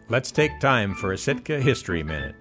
Let's take time for a Sitka History Minute.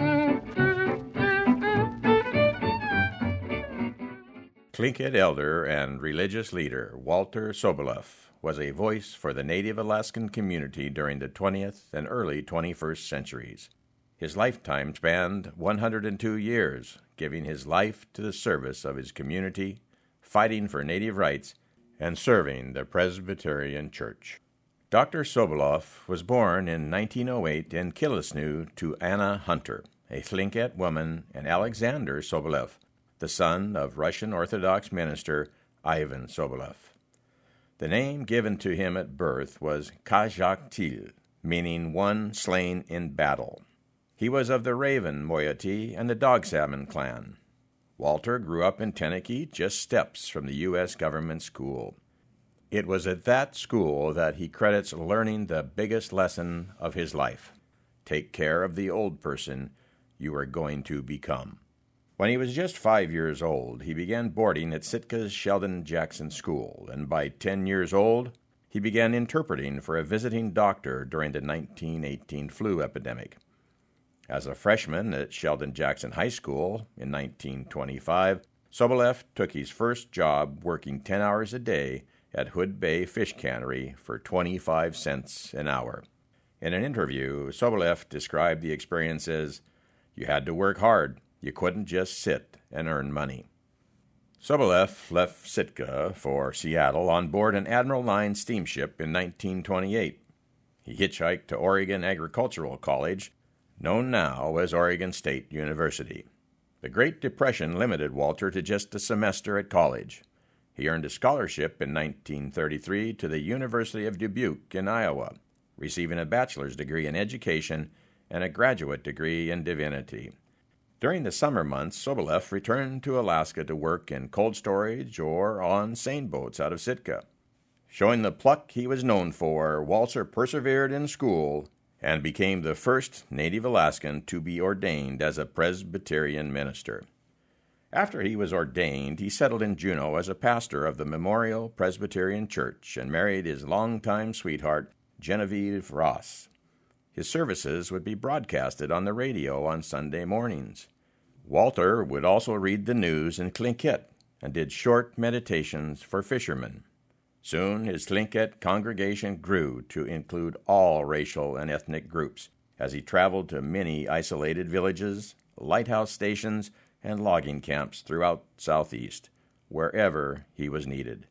Tlingit elder and religious leader Walter Soboleff was a voice for the Native Alaskan community during the 20th and early 21st centuries. His lifetime spanned 102 years, giving his life to the service of his community, fighting for Native rights, and serving the Presbyterian Church. Dr. Soboleff was born in 1908 in Killisnoo to Anna Hunter, a Tlingit woman, and Alexander Soboleff, the son of Russian Orthodox minister Ivan Soboleff. The name given to him at birth was Kajak-til, meaning one slain in battle. He was of the Raven moiety and the Dog Salmon clan. Walter grew up in Tenakee, just steps from the U.S. government school. It was at that school that he credits learning the biggest lesson of his life. Take care of the old person you are going to become. When he was just 5 years old, he began boarding at Sitka's Sheldon Jackson School, and by 10 years old, he began interpreting for a visiting doctor during the 1918 flu epidemic. As a freshman at Sheldon Jackson High School in 1925, Soboleff took his first job working 10 hours a day at Hood Bay Fish Cannery for 25 cents an hour. In an interview, Soboleff described the experience as, "You had to work hard. You couldn't just sit and earn money." Soboleff left Sitka for Seattle on board an Admiral Line steamship in 1928. He hitchhiked to Oregon Agricultural College, known now as Oregon State University. The Great Depression limited Walter to just a semester at college. He earned a scholarship in 1933 to the University of Dubuque in Iowa, receiving a bachelor's degree in education and a graduate degree in divinity. During the summer months, Soboleff returned to Alaska to work in cold storage or on seine boats out of Sitka. Showing the pluck he was known for, Walter persevered in school and became the first Native Alaskan to be ordained as a Presbyterian minister. After he was ordained, he settled in Juneau as a pastor of the Memorial Presbyterian Church and married his longtime sweetheart, Genevieve Ross. His services would be broadcasted on the radio on Sunday mornings. Walter would also read the news in Tlingit and did short meditations for fishermen. Soon his Tlingit congregation grew to include all racial and ethnic groups as he traveled to many isolated villages, lighthouse stations, and logging camps throughout Southeast, wherever he was needed.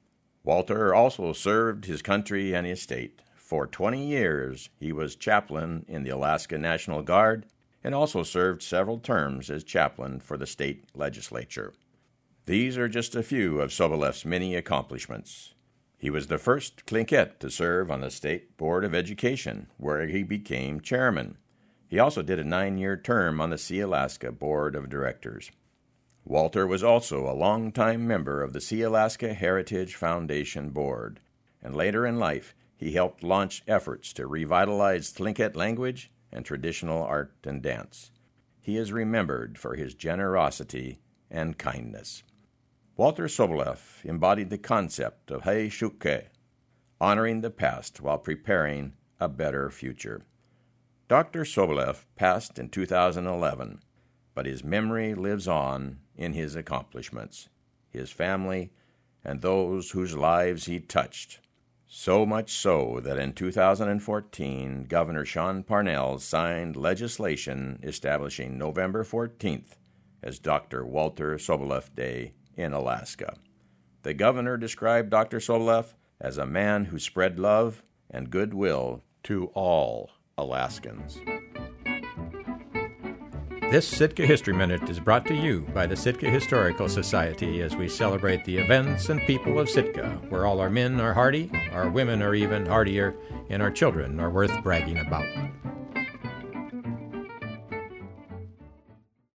Walter also served his country and his state. For 20 years, he was chaplain in the Alaska National Guard and also served several terms as chaplain for the state legislature. These are just a few of Soboleff's many accomplishments. He was the first Tlingit to serve on the State Board of Education, where he became chairman. He also did a 9-year term on the Sea-Alaska Board of Directors. Walter was also a longtime member of the Sea-Alaska Heritage Foundation Board, and later in life he helped launch efforts to revitalize Tlingit language and traditional art and dance. He is remembered for his generosity and kindness. Walter Soboleff embodied the concept of Hei Shuke, honoring the past while preparing a better future. Dr. Soboleff passed in 2011, but his memory lives on in his accomplishments, his family, and those whose lives he touched. So much so that in 2014, Governor Sean Parnell signed legislation establishing November 14th as Dr. Walter Soboleff Day in Alaska. The governor described Dr. Soboleff as a man who spread love and goodwill to all Alaskans. This Sitka History Minute is brought to you by the Sitka Historical Society as we celebrate the events and people of Sitka, where all our men are hardy, our women are even hardier, and our children are worth bragging about.